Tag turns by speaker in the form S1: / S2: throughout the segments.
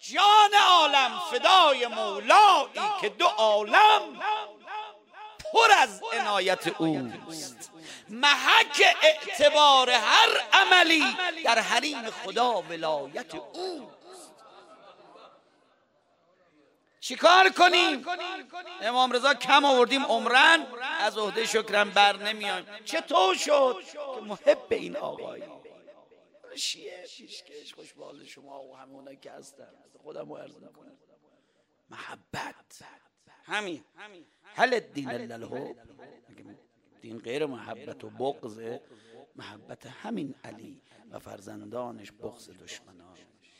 S1: جان عالم فدای مولایی که دو عالم پر از عنایت اوست. محک اعتبار هر عملی در حریم خدا ولایت اوست. چیکار کنیم؟ امام رضا کم آوردیم عمرن، از عهده شکرم بر نمیایم. چطور شد که محب این آقایی شیعه پیشکش خوشبال شما و همونایی که هستن خودم رو عرض میکنم. محبت همین هل الدین الا الحب، دین غیر محبت و بغض، محبت همین علی و فرزندانش بغض دشمنانش.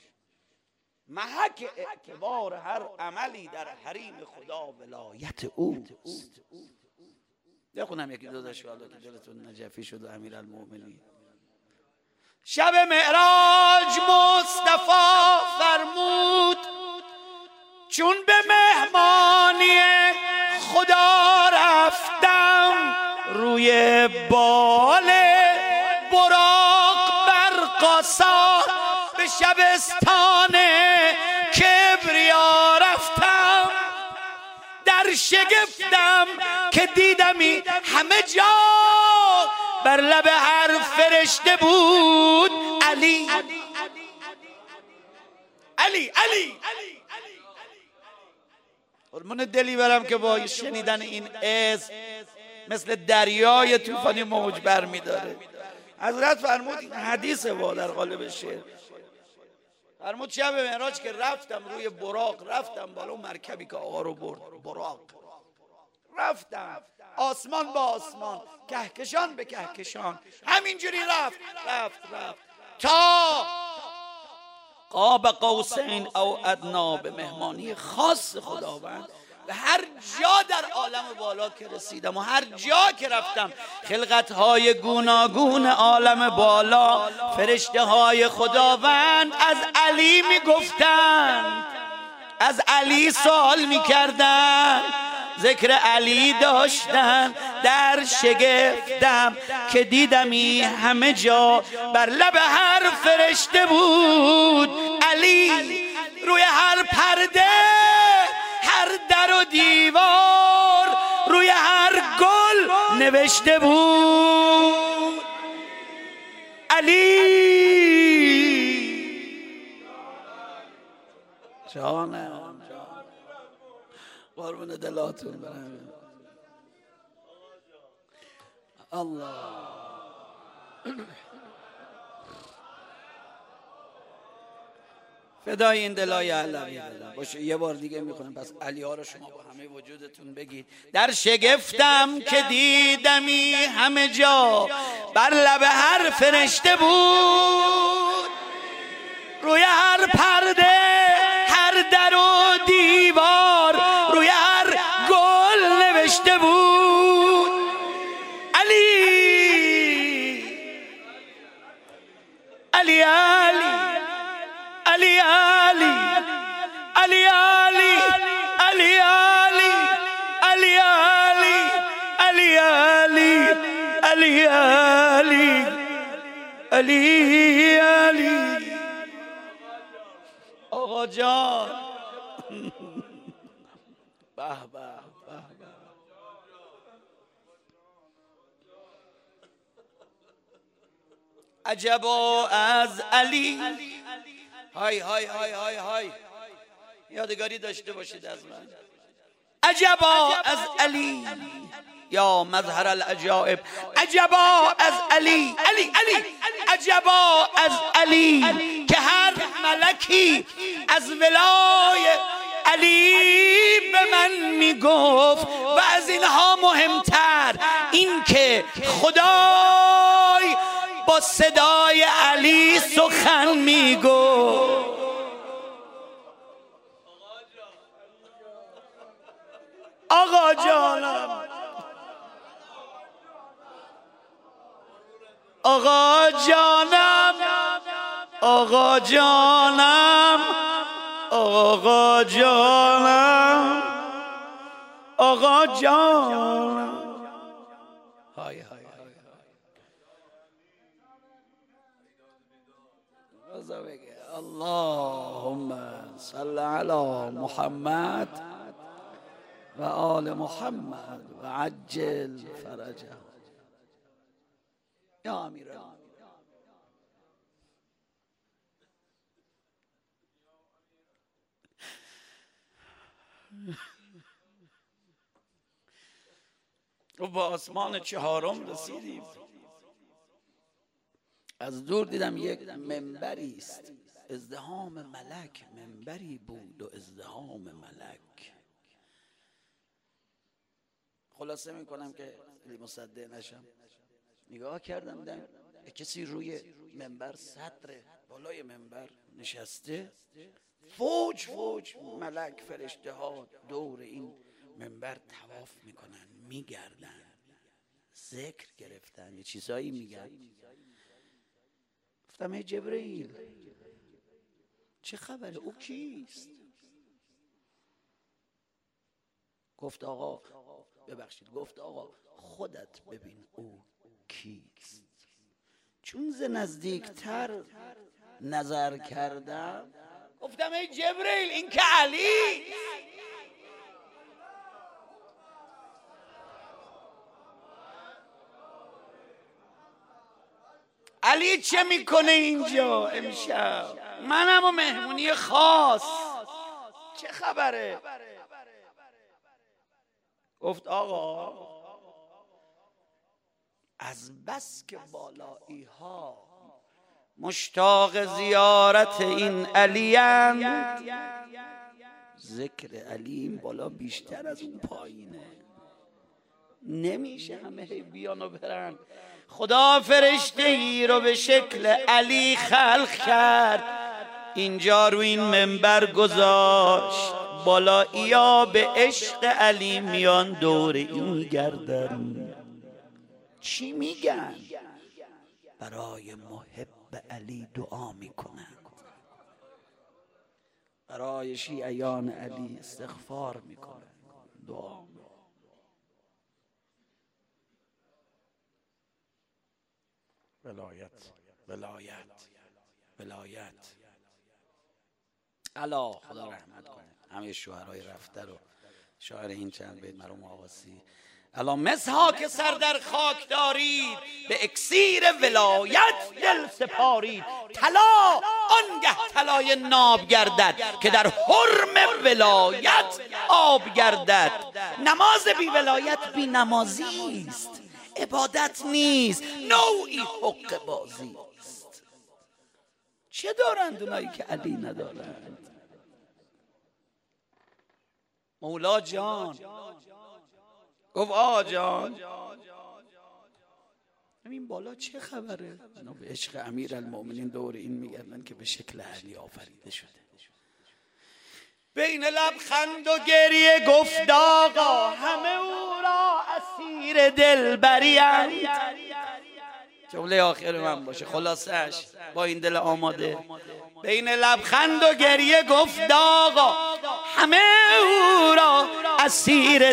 S1: محک اعتبار هر عملی در حریم خدا ولایت اوست. بخونم یکی دو داشوالا که دلتون نجفی شد و امیرالمؤمنین. شب معراج مصطفی فرمود چون به مهمانی خدا رفتم، روی بال براق برقصا به شبستان کبریا رفتم. در شگفتم که دیدمی همه جا، بر لب هر فرشته بود علی علی علی. قربون دلی برم که با شنیدن این اسم مثل دریای طوفانی موج بر می داره. حضرت فرمود، این حدیث با در قالب شعر، فرمود شب معراج که رفتم روی براق، رفتم بالا اون مرکبی که آقا رو برد براق، رفتم آسمان با آسمان، کهکشان به کهکشان، همینجوری رفت تا قاب قوسین او ادنا به مهمانی خاص خداوند. و هر جا در عالم بالا که رسیدم و هر جا که رفتم، خلقت‌های گوناگون عالم بالا، فرشته‌های خداوند از علی میگفتند، از علی سوال میکردند، ذکر علی داشتن. در شگفتم که دیدمی همه جا، بر لب هر فرشته بود علی. روی هر پرده، هر در و دیوار، روی هر گل نوشته بود علی. جانم قربون دلاتون برم. الله فدای این دلای علوی باشه. یه بار دیگه میخونم، پس علی ها رو شما با همه وجودتون بگید. در شگفتم که دیدمی همه جا، بر لب هر فرشته بود، روی هر پرده، هر در و دیوار، روی هر گل نوشته بود علی علی علی علی علی علی علی علی علی علی علی علی علی علی. آقا جان به به. عجبا از علی. های های های های های، یادگاری داشته باشید از من. عجبا از علی یا مظهر العجائب. عجبا از علی علی علی. عجبا از علی که هر ملکی از ولای علی به من میگفت. و از اینها مهمتر این که خدای با صدای علی سخن میگفت. آقا جانم، آقا جانم، آقا جانم، آقا جانم، آقا جانم. های های اللهم صل علی محمد و آل محمد و عجل فرجه یا امیرالمومنین. و با آسمان چهارم رسیدیم. از دور دیدم یک منبری است، ازدحام ملک. منبری بود و ازدحام ملک. خلاصه میکنم که مصدق نشم، نگاه کردم دیدم کسی روی منبر، صدر بالای منبر نشسته، فوج فوج ملک فرشته ها دور این منبر طواف میکنن، میگردن، ذکر گرفتن، یه چیزایی میگن. گفتم ای جبرئیل چه خبره؟ او کیست؟ گفت آقا ببخشید، گفت آقا خودت ببین او کیست. چون ز نزدیکتر نظر کردم گفتم ای جبرئیل این که علی. علی چه میکنه اینجا امشب؟ منم و مهمونی خاص، چه خبره؟ گفت آقا از بس که بالایی ها مشتاق زیارت این علی‌اند، ذکر علی این بالا بیشتر از اون پایینه. نمیشه همه بیان و برن. خدا فرشته ای رو به شکل علی خلق کرد، اینجا رو این منبر گذاشت، بالایی‌ها به عشق علی میان دور این میگردن. چی میگن؟ برای محب علی دعا میکنن، برای شیعیان علی استغفار میکنن، دعا میکنن. ولایت ولایت ولایت. الا خدا رحمت کنه همه شوهرای رفته رو. شاعر این چند بیت مرحوم آقاسی: الا مسها که سر در خاک دارید، به اکسیر ولایت دل سپارید. طلا آنگه طلای ناب گردد، که در حرم ولایت آب گردد. نماز بی ولایت بی نمازی است، عبادت نیست، نوعی حق بازی است. چه دارند اونایی که علی ندارند؟ مولا جان گفت آقا جان این بالا چه خبره؟ اینا به عشق امیرالمومنین دور این میگردن که به شکل علی آفریده شده. بین لبخند و گریه گفت آقا همه او را اسیر دلبری‌اند. جمله آخر من باشه خلاصش با این دل آماده. بین لبخند و گریه گفت آقا همه او را اسیر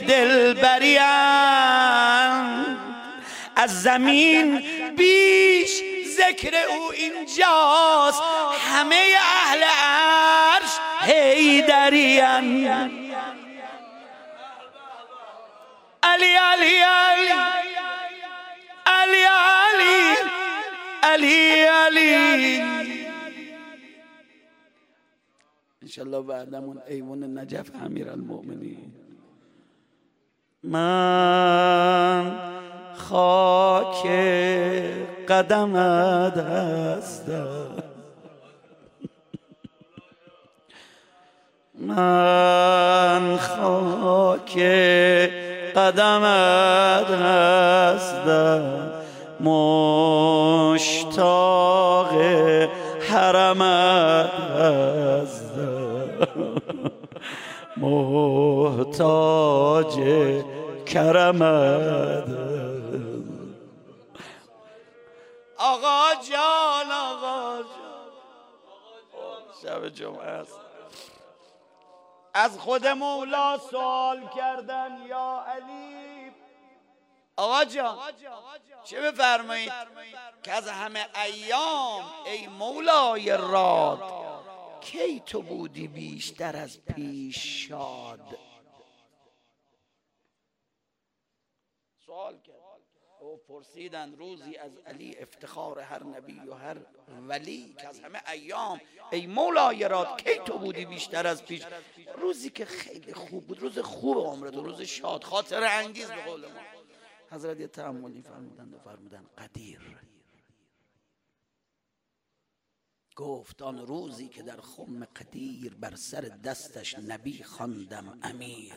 S1: دلبری‌اند. از زمین بیش ذکر او اینجاست، همه اهل عرش حیدری‌اند. علی علی علی علی علی علی علی. انشالله بعدمون ایوان نجف امیرالمومنین. من خاک قدمت هستم، من خاک قدمت هستم، مشتاق حرمت هستم، محتاج کرمت هستم. آقا جان آقا جان شب جمعه است. از خود مولا سوال کردن یا علی آقا جان چه بفرمایید که از همه ایام ای مولای راد کی تو بودی بیشتر از پیش شاد. سوال کرد او پرسیدند روزی از علی افتخار هر نبی و هر ولی که از همه ایام ای مولای راد کی تو بودی بیشتر از پیش. روزی که خیلی خوب بود، روز خوب عمرت، روز شاد خاطر انگیز به قول ما. حضرت یه تأملی فرمودند و فرمودند قدیر گفت آن روزی که در خم قدیر بر سر دستش نبی خواندم امیر.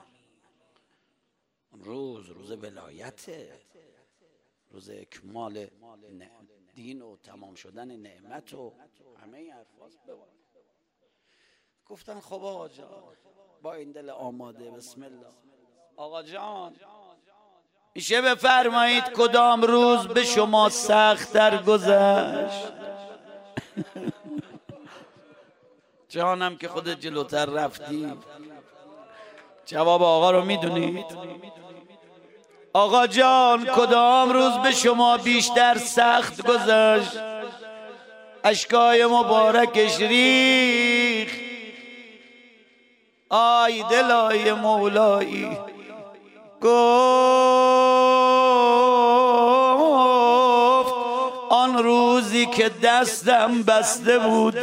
S1: روز ولایته، روز اکمال دین و تمام شدن نعمت و همه این حرفاست. گفتن خب آقا جان با این دل آماده بسم الله آقا جان میشه بفرمایید کدام روز به شما سخت در گذشت؟ جانم که خودت جلوتر رفتی جواب آقا رو میدونید؟ آقا جان کدام روز به شما بیشتر سخت گذشت؟ اشکای مبارکش ریخ آی دلای مولایی. گفت آن روزی که دستم بسته بود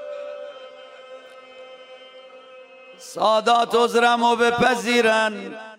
S1: سادات عذرمو بپذیرن